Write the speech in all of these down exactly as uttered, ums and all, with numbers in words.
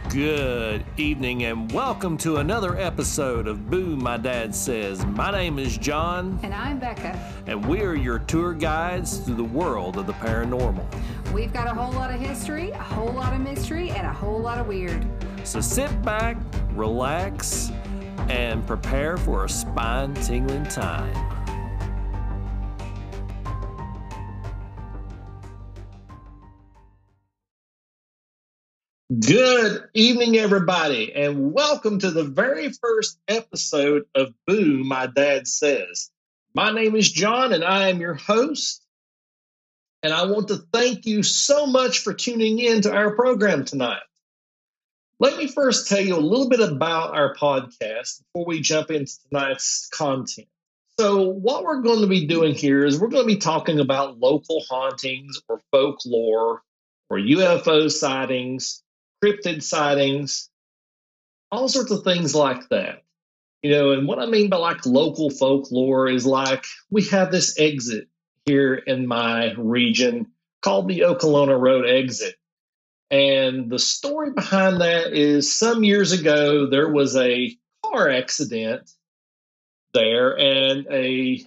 Good evening and welcome to another episode of Boo My Dad Says. My name is John. And I'm Becca. And we're your tour guides through the world of the paranormal. We've got a whole lot of history, a whole lot of mystery, and a whole lot of weird. So sit back, relax, and prepare for a spine-tingling time. Good evening, everybody, and welcome to the very first episode of Boo My Dad Says. My name is John, and I am your host, and I want to thank you so much for tuning in to our program tonight. Let me first tell you a little bit about our podcast before we jump into tonight's content. So what we're going to be doing here is we're going to be talking about local hauntings or folklore or U F O sightings, cryptid sightings, all sorts of things like that. You know, and what I mean by like local folklore is like we have this exit here in my region called the Okolona Road exit. And the story behind that is some years ago, there was a car accident there and a,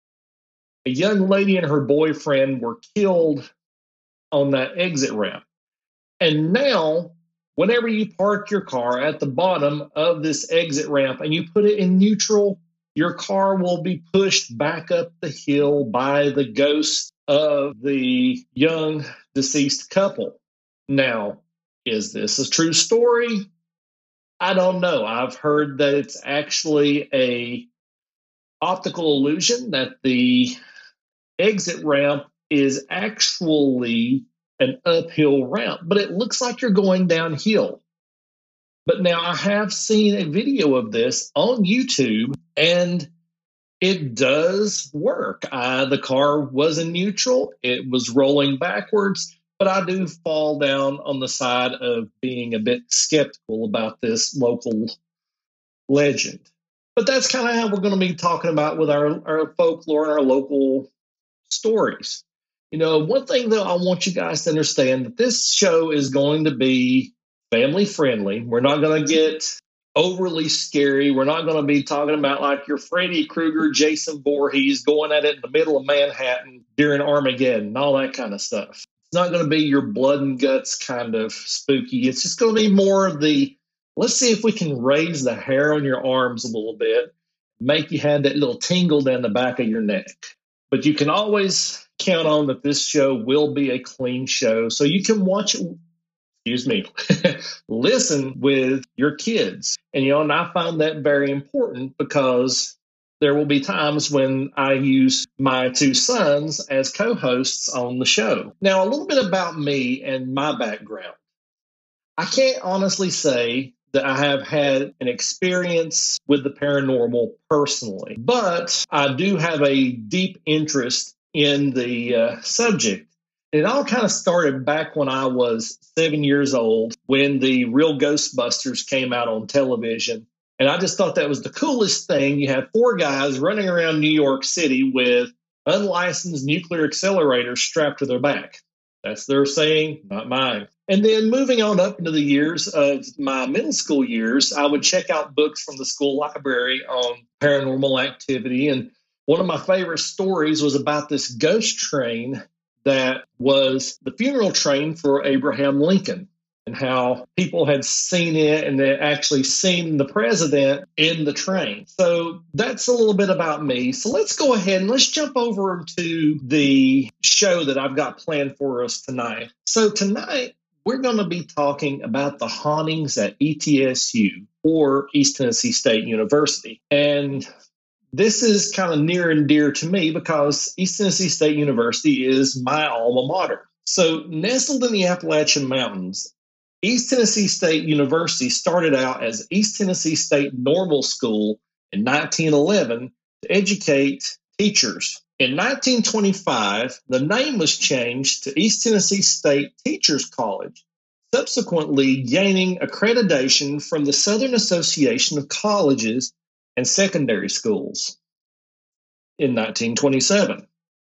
a young lady and her boyfriend were killed on that exit ramp. And now, whenever you park your car at the bottom of this exit ramp and you put it in neutral, your car will be pushed back up the hill by the ghost of the young deceased couple. Now, is this a true story? I don't know. I've heard that it's actually a optical illusion, that the exit ramp is actually an uphill ramp, but it looks like you're going downhill. But now I have seen a video of this on YouTube, and it does work. Uh, the car was in neutral. It was rolling backwards, but I do fall down on the side of being a bit skeptical about this local legend. But that's kind of how we're going to be talking about with our, our folklore and our local stories. You know, one thing, though, I want you guys to understand that this show is going to be family friendly. We're not going to get overly scary. We're not going to be talking about like your Freddy Krueger, Jason Voorhees going at it in the middle of Manhattan during Armageddon and all that kind of stuff. It's not going to be your blood and guts kind of spooky. It's just going to be more of the, let's see if we can raise the hair on your arms a little bit, make you have that little tingle down the back of your neck. But you can always count on that this show will be a clean show, so you can watch it, excuse me, listen with your kids. And, you know, and I find that very important because there will be times when I use my two sons as co-hosts on the show. Now, a little bit about me and my background. I can't honestly say that I have had an experience with the paranormal personally, but I do have a deep interest in the uh, subject. It all kind of started back when I was seven years old when the real Ghostbusters came out on television. And I just thought that was the coolest thing. You have four guys running around New York City with unlicensed nuclear accelerators strapped to their back. That's their saying, not mine. And then moving on up into the years of my middle school years, I would check out books from the school library on paranormal activity. And one of my favorite stories was about this ghost train that was the funeral train for Abraham Lincoln, and how people had seen it and they actually seen the president in the train. So that's a little bit about me. So let's go ahead and let's jump over to the show that I've got planned for us tonight. So tonight, we're going to be talking about the hauntings at E T S U, or East Tennessee State University. And this is kind of near and dear to me because East Tennessee State University is my alma mater. So nestled in the Appalachian Mountains, East Tennessee State University started out as East Tennessee State Normal School in nineteen eleven to educate teachers. In nineteen twenty-five, the name was changed to East Tennessee State Teachers College, subsequently gaining accreditation from the Southern Association of Colleges and Secondary Schools in nineteen twenty-seven.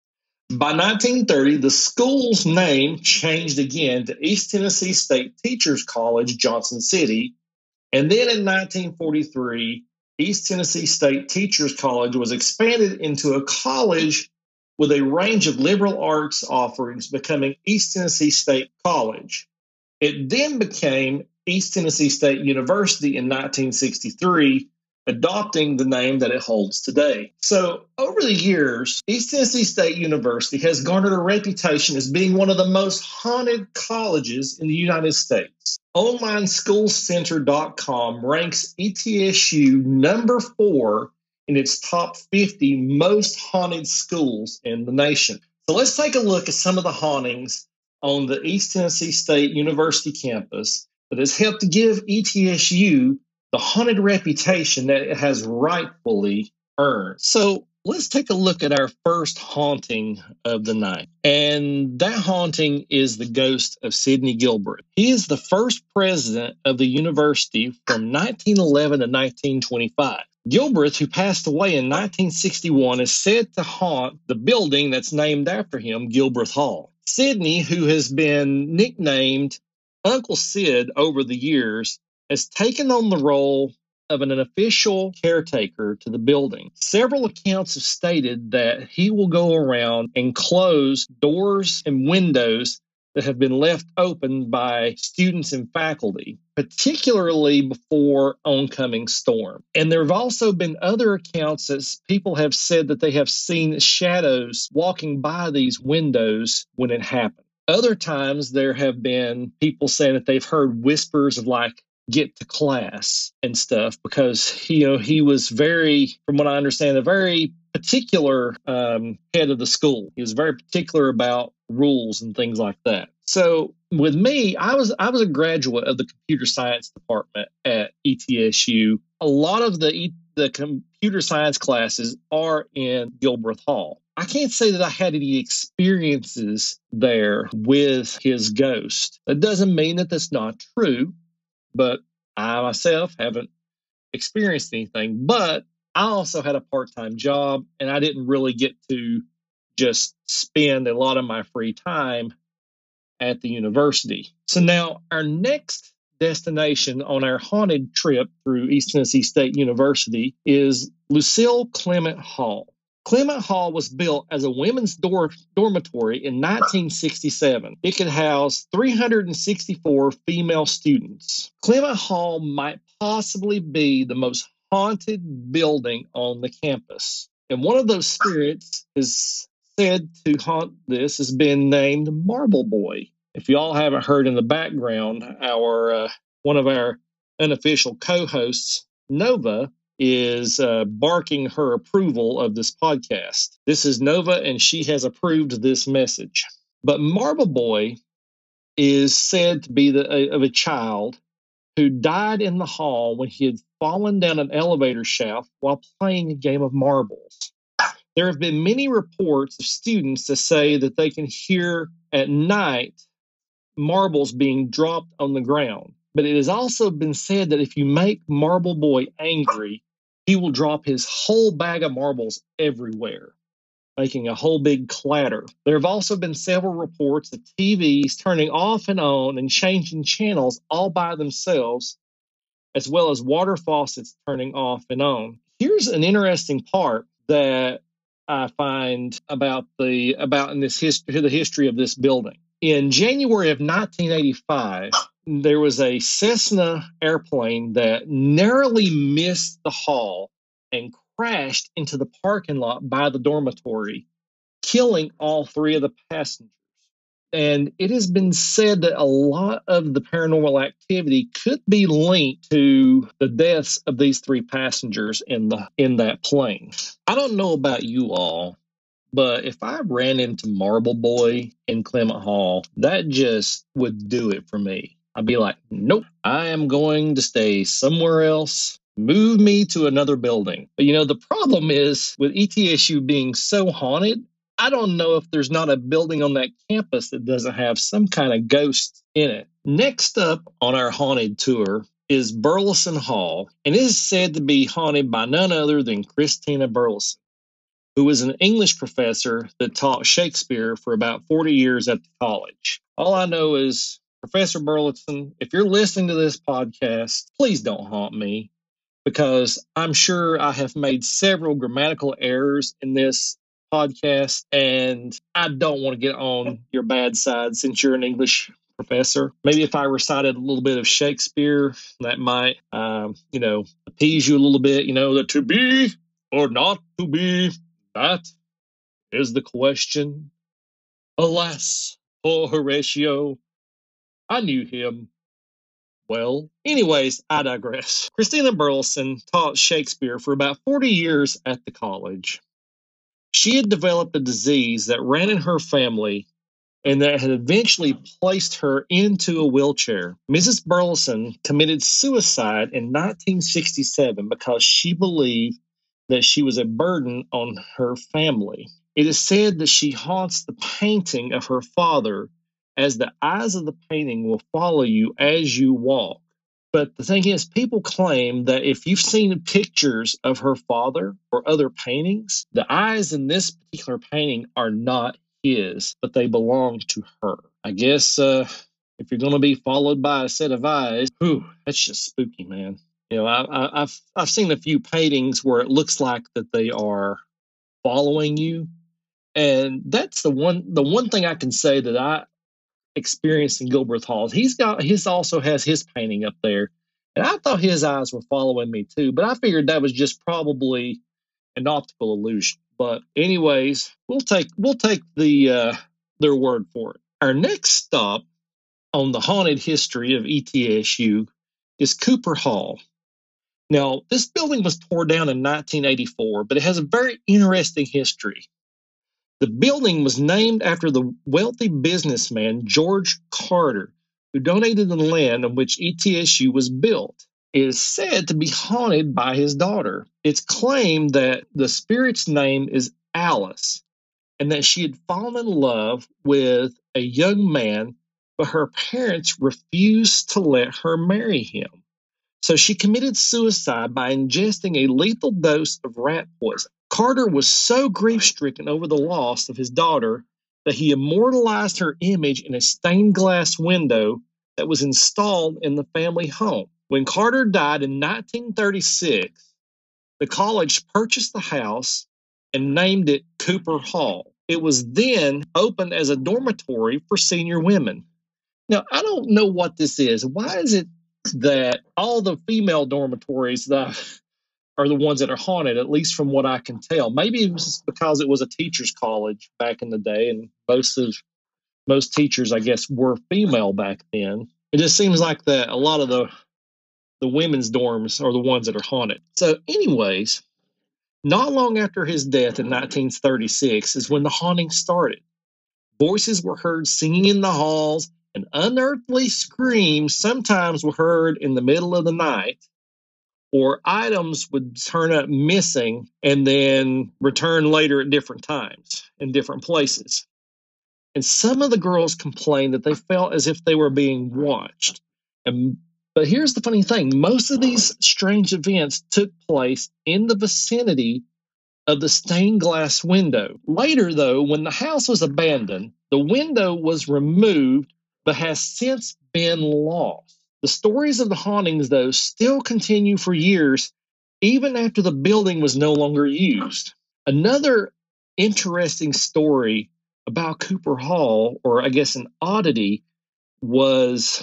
By nineteen thirty, the school's name changed again to East Tennessee State Teachers College, Johnson City. And then in nineteen forty-three, East Tennessee State Teachers College was expanded into a college with a range of liberal arts offerings, becoming East Tennessee State College. It then became East Tennessee State University in nineteen sixty-three, adopting the name that it holds today. So over the years, East Tennessee State University has garnered a reputation as being one of the most haunted colleges in the United States. Online School Center dot com ranks E T S U number four in its top fifty most haunted schools in the nation. So let's take a look at some of the hauntings on the East Tennessee State University campus that has helped to give E T S U the haunted reputation that it has rightfully earned. So let's take a look at our first haunting of the night. And that haunting is the ghost of Sidney Gilbreth. He is the first president of the university from nineteen eleven to nineteen twenty-five. Gilbreth, who passed away in nineteen sixty-one, is said to haunt the building that's named after him, Gilbreth Hall. Sidney, who has been nicknamed Uncle Sid over the years, has taken on the role of an official caretaker to the building. Several accounts have stated that he will go around and close doors and windows that have been left open by students and faculty, particularly before oncoming storm. And there have also been other accounts that people have said that they have seen shadows walking by these windows when it happened. Other times there have been people saying that they've heard whispers of like, get to class and stuff, because you know he was very, from what I understand, a very particular um, head of the school. He was very particular about rules and things like that. So with me, I was I was a graduate of the computer science department at E T S U. A lot of the the computer science classes are in Gilbreth Hall. I can't say that I had any experiences there with his ghost. That doesn't mean that that's not true. But I myself haven't experienced anything. But I also had a part-time job, and I didn't really get to just spend a lot of my free time at the university. So now our next destination on our haunted trip through East Tennessee State University is Lucille Clement Hall. Clement Hall was built as a women's dor- dormitory in nineteen sixty-seven. It could house three hundred sixty-four female students. Clement Hall might possibly be the most haunted building on the campus. And one of those spirits is said to haunt this has been named Marble Boy. If y'all haven't heard in the background, our uh, one of our unofficial co-hosts, Nova, is uh, barking her approval of this podcast. This is Nova, and she has approved this message. But Marble Boy is said to be the, uh, of a child who died in the hall when he had fallen down an elevator shaft while playing a game of marbles. There have been many reports of students that say that they can hear at night marbles being dropped on the ground. But it has also been said that if you make Marble Boy angry, he will drop his whole bag of marbles everywhere, making a whole big clatter. There have also been several reports of T Vs turning off and on and changing channels all by themselves, as well as water faucets turning off and on. Here's an interesting part that I find about the about in this history, the history of this building. In January of nineteen eighty-five, there was a Cessna airplane that narrowly missed the hall and crashed into the parking lot by the dormitory, killing all three of the passengers. And it has been said that a lot of the paranormal activity could be linked to the deaths of these three passengers in the in that plane. I don't know about you all, but if I ran into Marble Boy in Clement Hall, that just would do it for me. I'd be like, nope, I am going to stay somewhere else. Move me to another building. But you know, the problem is with E T S U being so haunted, I don't know if there's not a building on that campus that doesn't have some kind of ghost in it. Next up on our haunted tour is Burleson Hall, and it is said to be haunted by none other than Christina Burleson, who was an English professor that taught Shakespeare for about forty years at the college. All I know is, Professor Burleson, if you're listening to this podcast, please don't haunt me, because I'm sure I have made several grammatical errors in this podcast, and I don't want to get on your bad side since you're an English professor. Maybe if I recited a little bit of Shakespeare, that might, um, you know, appease you a little bit. You know, the to be or not to be, that is the question. Alas, poor Horatio, I knew him well. Anyways, I digress. Christina Burleson taught Shakespeare for about forty years at the college. She had developed a disease that ran in her family and that had eventually placed her into a wheelchair. Missus Burleson committed suicide in nineteen sixty-seven because she believed that she was a burden on her family. It is said that she haunts the painting of her father, as the eyes of the painting will follow you as you walk. But the thing is, people claim that if you've seen pictures of her father or other paintings, the eyes in this particular painting are not his, but they belong to her. I guess uh, if you're going to be followed by a set of eyes, whew, that's just spooky, man. You know, I, I, I've I've seen a few paintings where it looks like that they are following you, and that's the one the one thing I can say that I experienced in Gilbreth Hall. He's got his also has his painting up there, and I thought his eyes were following me too, but I figured that was just probably an optical illusion. But anyways, we'll take we'll take the uh, their word for it. Our next stop on the haunted history of E T S U is Cooper Hall. Now, this building was torn down in nineteen eighty-four, but it has a very interesting history. The building was named after the wealthy businessman George Carter, who donated the land on which E T S U was built. It is said to be haunted by his daughter. It's claimed that the spirit's name is Alice, and that she had fallen in love with a young man, but her parents refused to let her marry him. So she committed suicide by ingesting a lethal dose of rat poison. Carter was so grief-stricken over the loss of his daughter that he immortalized her image in a stained glass window that was installed in the family home. When Carter died in nineteen thirty-six, the college purchased the house and named it Cooper Hall. It was then opened as a dormitory for senior women. Now, I don't know what this is. Why is it that all the female dormitories that are the ones that are haunted, at least from what I can tell? Maybe it was because it was a teacher's college back in the day, and most of most teachers, I guess, were female back then. It just seems like that a lot of the the women's dorms are the ones that are haunted. So, anyways, not long after his death in nineteen thirty-six is when the haunting started. Voices were heard singing in the halls, and unearthly screams sometimes were heard in the middle of the night, or items would turn up missing and then return later at different times in different places. And some of the girls complained that they felt as if they were being watched. And but here's the funny thing. Most of these strange events took place in the vicinity of the stained glass window. Later, though, when the house was abandoned, the window was removed but has since been lost. The stories of the hauntings, though, still continue for years, even after the building was no longer used. Another interesting story about Cooper Hall, or I guess an oddity, was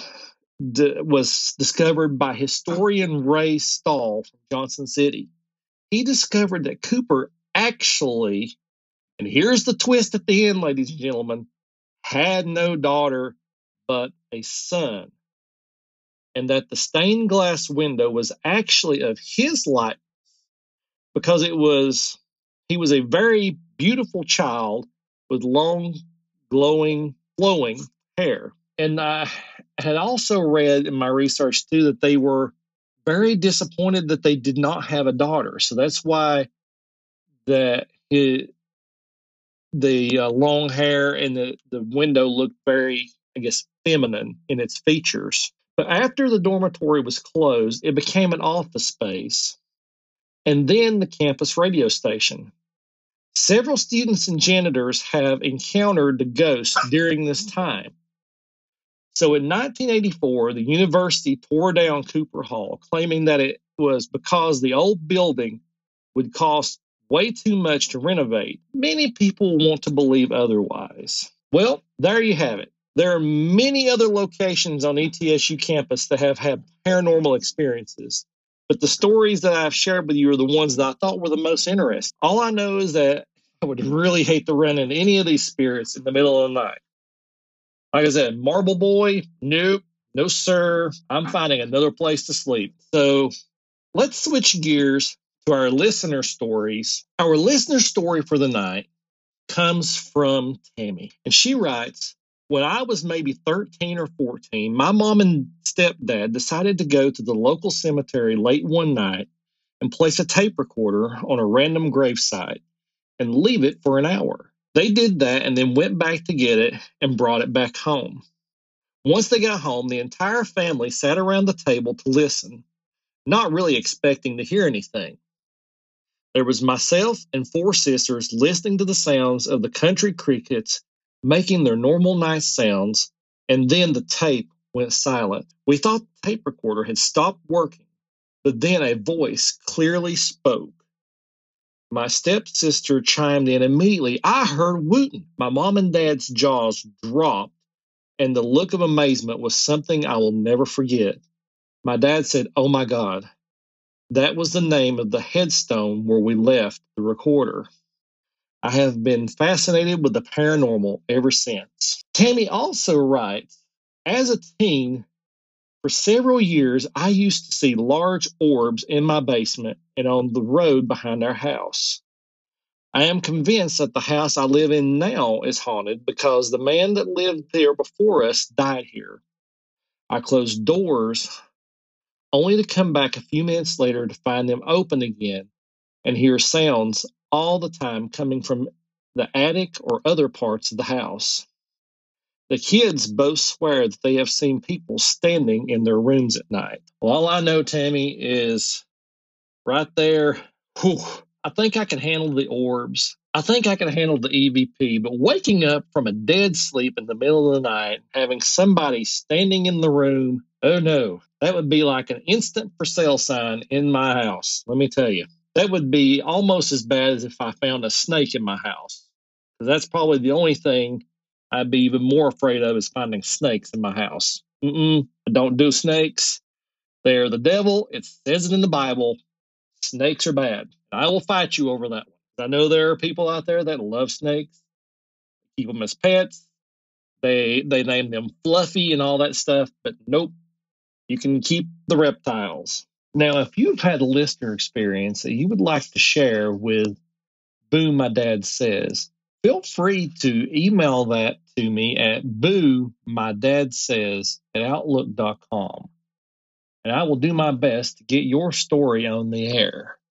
was discovered by historian Ray Stahl from Johnson City. He discovered that Cooper actually, and here's the twist at the end, ladies and gentlemen, had no daughter but a son, and that the stained glass window was actually of his likeness, because it was he was a very beautiful child with long, glowing, flowing hair. And I had also read in my research too that they were very disappointed that they did not have a daughter. So that's why that it, the uh, long hair and the, the window looked very, I guess, feminine in its features. But after the dormitory was closed, it became an office space, and then the campus radio station. Several students and janitors have encountered the ghost during this time. So in nineteen eighty-four, the university tore down Cooper Hall, claiming that it was because the old building would cost way too much to renovate. Many people want to believe otherwise. Well, there you have it. There are many other locations on E T S U campus that have had paranormal experiences, but the stories that I've shared with you are the ones that I thought were the most interesting. All I know is that I would really hate to run into any of these spirits in the middle of the night. Like I said, Marble Boy, nope, no sir. I'm finding another place to sleep. So let's switch gears to our listener stories. Our listener story for the night comes from Tammy. And she writes, when I was maybe thirteen or fourteen, my mom and stepdad decided to go to the local cemetery late one night and place a tape recorder on a random gravesite and leave it for an hour. They did that and then went back to get it and brought it back home. Once they got home, the entire family sat around the table to listen, not really expecting to hear anything. There was myself and four sisters listening to the sounds of the country crickets making their normal night sounds, and then the tape went silent. We thought the tape recorder had stopped working, but then a voice clearly spoke. My stepsister chimed in immediately. I heard Wooten. My mom and dad's jaws dropped, and the look of amazement was something I will never forget. My dad said, "Oh my God." That was the name of the headstone where we left the recorder. I have been fascinated with the paranormal ever since. Tammy also writes, as a teen, for several years, I used to see large orbs in my basement and on the road behind our house. I am convinced that the house I live in now is haunted because the man that lived there before us died here. I closed doors only to come back a few minutes later to find them open again and hear sounds all the time coming from the attic or other parts of the house. The kids both swear that they have seen people standing in their rooms at night. Well, all I know, Tammy, is right there, whew, I think I can handle the orbs. I think I can handle the E V P, but waking up from a dead sleep in the middle of the night, having somebody standing in the room, oh no, that would be like an instant for sale sign in my house. Let me tell you, that would be almost as bad as if I found a snake in my house. Because that's probably the only thing I'd be even more afraid of is finding snakes in my house. Mm-mm, I don't do snakes. They're the devil. It says it in the Bible. Snakes are bad. I will fight you over that one. I know there are people out there that love snakes, keep them as pets. They they name them Fluffy and all that stuff, but nope, you can keep the reptiles. Now, if you've had a listener experience that you would like to share with Boom My Dad Says, feel free to email that to me at boo my dad says at outlook dot com. And I will do my best to get your story on the air.